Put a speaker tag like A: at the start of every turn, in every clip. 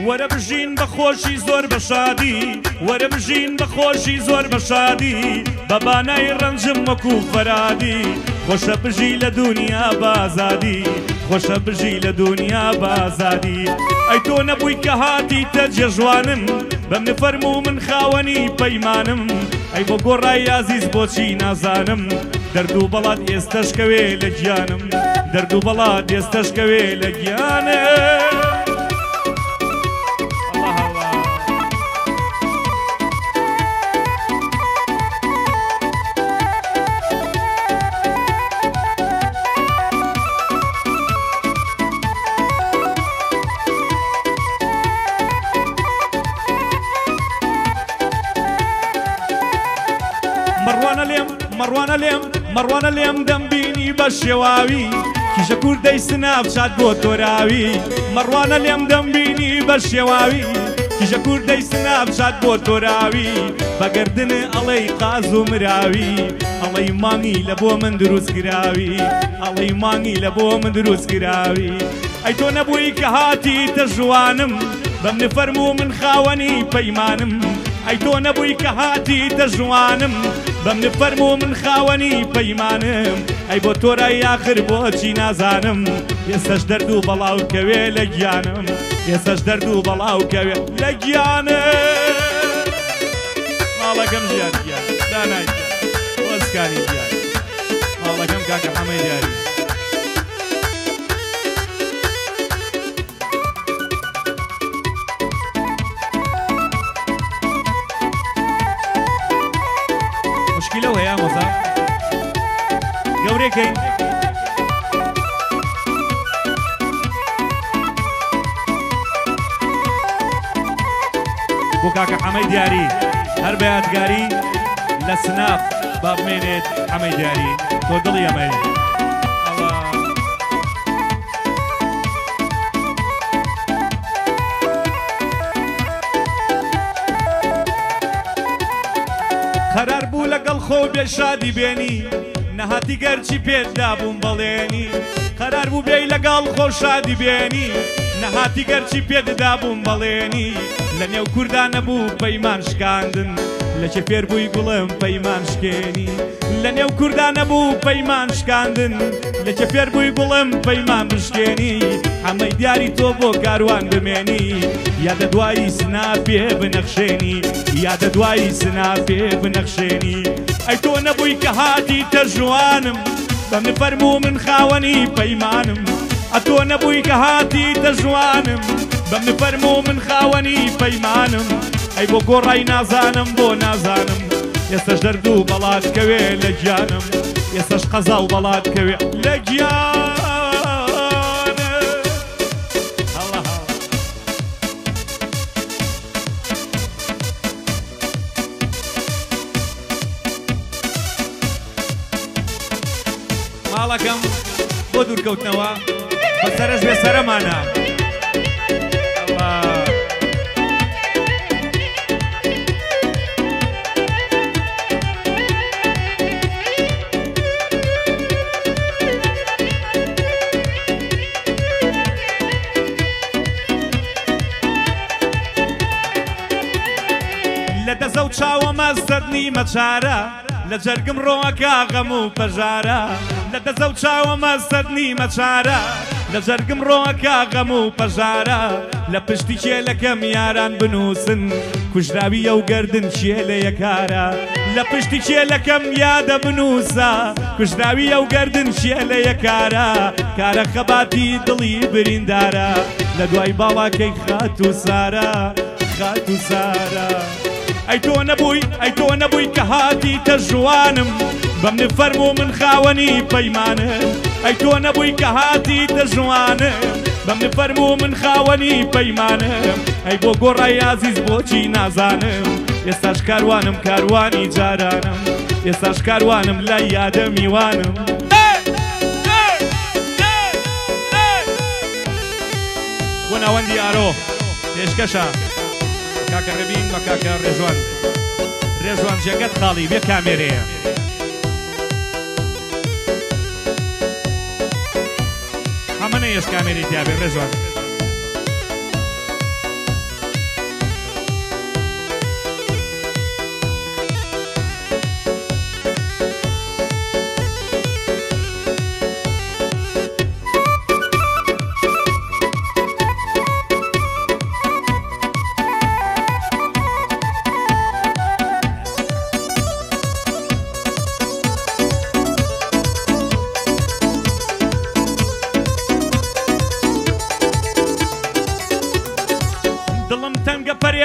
A: وەرە بژین بە خۆشی زۆر بە شادی وەرە بژین بە خۆشی زۆر بە شادی بە بانای ڕەنجم وەکو فەرادی خۆشە بژی لە دنیا بازادی خۆشە بژی لە دنیا بازادی ئەی تۆ نەبووی کە هاتیتە جێژوانم بەم نفەرموو من خاوەنی پەیمانم ئەی بۆ گۆڕای عەزیز بۆچی نازانم دەرد و بەڵات ئێستەشکەوێ لە گیانم دەرد و بەڵات ئێستەشکەوێ لە گیانم مەڕوانە لێم دەمبینی بە شێواوی کیژە کوردەی سناف چات بۆ تۆراوی مەڕوانە لێم دەمبینی بە شێواوی کیژە کوردەی سناف چات بۆ تۆراوی بەگردن ئەڵەی قاز و مراوی ئەڵەی مانگی لە بۆ من دروست کراوی ئەڵەی مانگی لە بۆ من دروست کراوی ئەی تۆ نەبووی کە هاتیتە ژوانم بەم نفەرموو من خاوەنی پەیمانم ئەی تۆ نەبووی کە هاتیتە ژوانم بەم نفەرموو من خاوەنی پەیمانم ئەی بۆ تۆرای ئاخر بۆچی نازانم ئێستەش دەرد و بەڵاو کەوێ لە گیانم ئێستەش دەرد و بەڵاو کەوێ لە گیانم ماڵەکەم ژیان گیان دانای گیان وەزکانی گیان ماڵەکەم کاکە حەمەی دیاری مشكلة وهي مزا قوريكين بوكاك حمي دياري هربيات قاري لسناف باب مينيت حمي دياري تودل يا مي قرار بوو لەگەڵ خۆ بێ شادی بێنی نەهاتی گەرچی پێدا بووم بەڵێنی قرار بوو بێی لەگەڵ خۆ شادی بێنی نەهاتی گەرچی پێدا بووم بەڵێنی لە نێو کوردان نەبوو پەیمان شکاندن لە چێ فێر بووی گوڵم پەیمان شکێنی لە نێو کوردان نەبوو پەیمان شکاندن لە چێ فێر بووی گوڵم پەیمان بشکێنی حەمەی دیاری تۆ بۆ کاروان بمێنی یادە دوایی سنافێ بنەخشێنی یادە دوایی سنافێ بنەخشێنی ئەی تۆ نەبووی کە هاتیتە ژوانم بەم نفەرموو من خاوەنی پەیمانم ئەتۆ نەبووی کە هاتیتە ژوانم بەم نفەرموو من خاوەنی پەیمانم ئەی بۆ گۆڕای نازانم بۆ نازانم ئێستەش دەرد و بەڵات کەوێ لە گیانم ئێستەش قەزاڵ بەڵات کەوێ لە گیانم ماڵەکەم بۆ دوورکەوتنەوە بەسەرش بێ سەرەمانە لە دەزە و چاوە مەزدەرنی مەچارە لە جەرگم ڕۆەکە غەم و پەژارە لە دەزە و چاوە مەزدەرنی مەچارە لە جەرگم ڕۆەکە غەم و پەژارە لە پشتی کێلەکەم یاران بنووسن کوژراوی ئەو گەردن کێلەیە کارە لە پشتی کێلەکەم یادە بنووسە کوژراوی ئەو گەردن کێلەیە کارە کارە خەباتی دڵی بریندارە لە دوای باڵاکەی خات و سارە خات و سارە ئەی تۆ نەبووی کە هاتیتە ژوانم بەم نفەرموو من خاوەنی پەیمانم ئەی تۆ نەبووی کە هاتیتە ژوانم بەم نفەرموو من خاوەنی پەیمانم ئەی بۆ گۆڕای عەزیز بۆچی نازانم ئێستاش کاروانم کاروانی جارانم ئێستاش کاروانم لای یادە میوانم بۆ ناوەندی ئارۆ پێشکەشە کاکە ڕێبین بە کاکە ڕێژوان جێگەت خاڵی بێ کامێرەیە هەمە نەیەش کامێری تیابێ ڕێژوان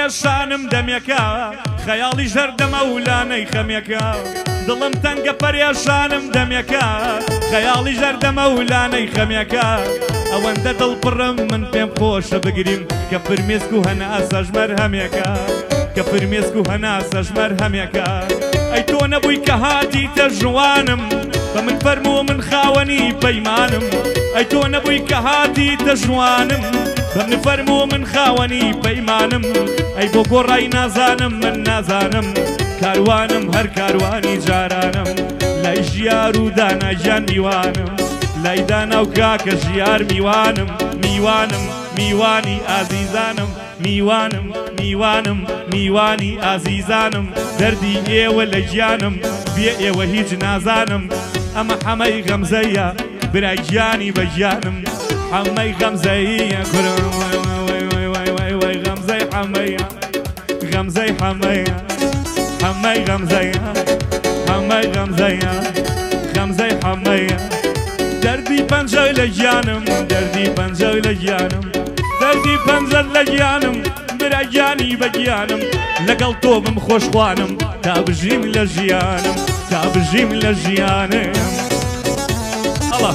A: پەرێشانم دەمێکە خەیاڵی ژەردە مەولانەی خەمێکە دڵم تەنگە پەرێشانم دەمێکە خەیاڵی ژەردە مەولانەی خەمێکە ئەوەندە دڵپڕم من پێم خۆشە بگریم کە فرمێسک و هەناسە ژمەر هەمێکە کە فرمێسک و هەناسە ژمەر هەمێکە ئەی تۆ نەبووی کە هاتیتە ژوانم بە من فەرموو من خاوەنی پەیمانم ئەی تۆ نەبووی کە هاتیتە ژوانم بە من فەرموو من خاوەنی پەیمانم ئەی بۆ گۆڕای نازانم من نازانم کاروانم هەر کاروانی جارانم لای ژیار و داناژیان میوانم لای دانا و کاکە ژیار میوانم میوانم میوانی ئازیزانم میوانم میوانم میوانی ئازیزانم دەردی ئێوە لە گیانم بێ ئێوە هیچ نازانم ئەمە حەمەی غەمزەیە برای گیانی بە گیانم حەمەی غەمزەیە کورم وای غەمزەی حەمەیە غەمزەی حەمەیە حەمەی غەمزەیە حەمەی غەمزەیە غەمزەی حەمەیە دەردی پەنجەی لە گیانم دەردی پەنجەی لە گیانم دەردی پەنجەت لە گیانم برا گیانی بە گیانم لەگەڵ تۆ بم خۆشخوانم تا بژیم لە ژیانم تا بژیم لە ژیانم ئەڵە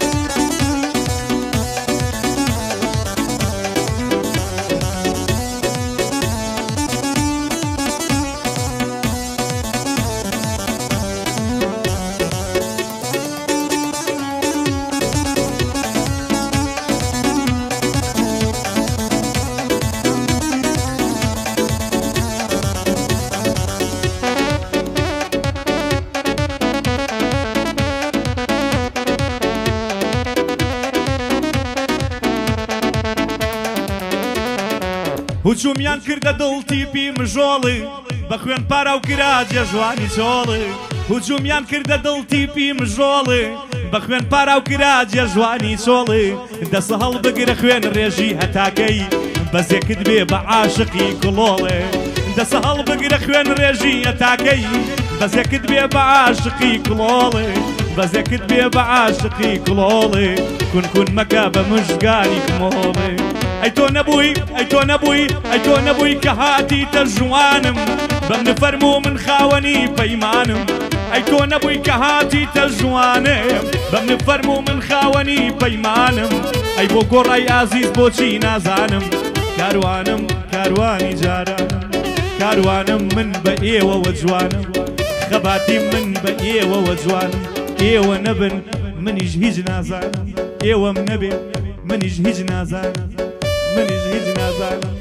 A: هجومیان کردە دڵتیپی مژۆڵی بە خوێن پارە و کراجە ژوانی چۆڵی هجومیان کردە دڵتیپی مژۆڵی بە خوێن پارە و کراجە ژوانی چۆڵی دەسە هەڵ بگرە خوێن ڕێژی هەتاکەی بەزێکت بێ بە عاشقی کڵۆڵێ دەسە هەڵ بگرە خوێن ڕێژی هەتاکەی بەزێکت بێ بە عاشقی کڵۆڵێ بەزێکت بێ بە عاشقی کڵۆڵێ کون مەکە بە مژگانی کمۆڵێ ئەی تۆ نەبووی ئەی تۆ نەبووی ئەی تۆ نەبووی کە هاتیتە ژوانم بەم نفەرموو من خاوەنی پەیمانم ئەی تۆ نەبووی کە هاتیتە ژوانم بەم نفەرموو من خاوەنی پەیمانم ئەی بۆ گۆڕای ئازیز بۆچی نازانم کاروانم کاروانی جارانم کاروانم من بە ئێوەوە جوانم خەباتی من بە ئێوەوە جوانم ئێوە نەبن منیش هیچ نازانم ئێوەم نەبێ منیش هیچ نازانم منیش هیچ نازانم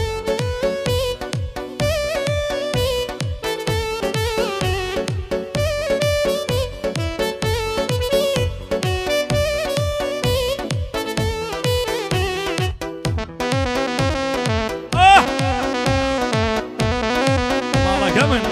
A: ماڵەکە من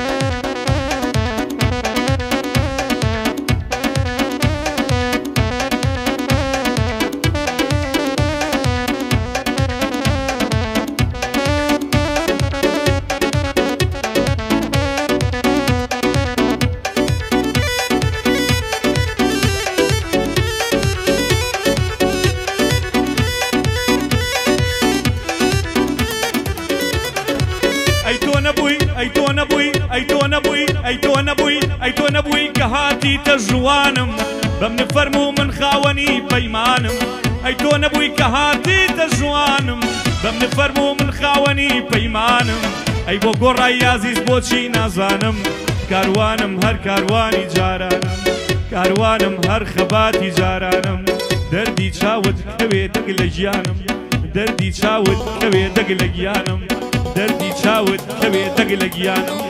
A: ئەی تۆ نەبووی ئەی تۆ نەبووی ئەی تۆ نەبووی ئەی تۆ نەبووی کە هاتیتە ژوانم بەم نفەرموو من خاوەنی پەیمانم ئەی تۆ نەبووی کە هاتیتە ژوانم بەم نفەرموو من خاوەنی پەیمانم ئەی بۆ گۆڕای ئازیز بۆچی نازانم کاروانم هەر کاروانی جارانم کاروانم هەر خەباتی جارانم دەردی چاوت کەوێ دەگ لە گیانم دەردی چاوت کەوێ دەگ لە گیانم دەردی چاوت کەوێ دەگ لە گیانم